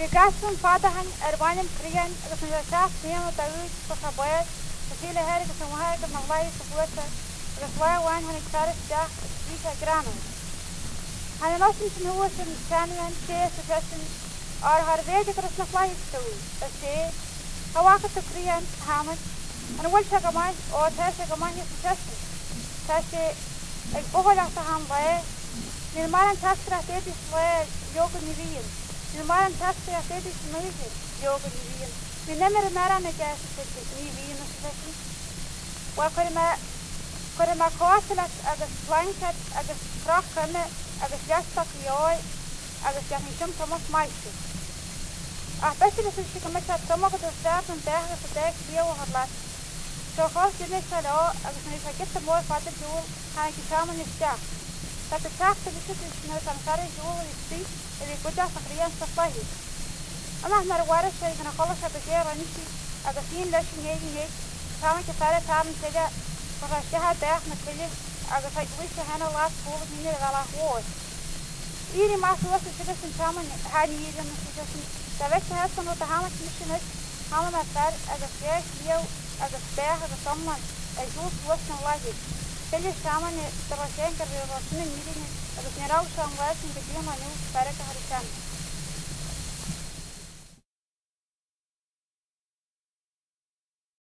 gaston fadahan erwanem krian agus na saf nemo taut po saboet sile her agus na haig na vai sa bueta agus vai wan han iktaris ja visa grano han losin sin huosin chanan che suggestion or har vege tras na vai stu se hawaka to krian haman an wal chaga mai o tasha ga mai suggestion tashe ek bogola ta ham vai nirmaran tastra tetis vai yoga nivien nirmaran tastra tetis nivien yoga nivien mi nemer naran ek nivien suggestion wa korma koatlat agus blanket agus krokane agus jastak joi agus jahnisum Thomas Meister beste is ik met dat sommige de staten tegen de dag bio had laat zo gauw je niet zo agus nu ik het mooi vader doel ga ik samen in sta dat de kracht de zit is nou dan kare doel is die en ik moet dat grien stafai Allah maar waar is ik na alles heb ik er niet agus in lesje nee samen te verder samen zeggen maar als je het dag met je agus ik wist je hen laat voor niet meer wel hoor Ieri maar zoals ze het samen haar hier en ze da weet je het van wat de hamer misschien is hamer met daar als je heel als het bergen de samen en zo was nog lager stel je samen de waarschijnlijk er weer wat meer niet dat het niet ook zo was in de klima nu verder te gaan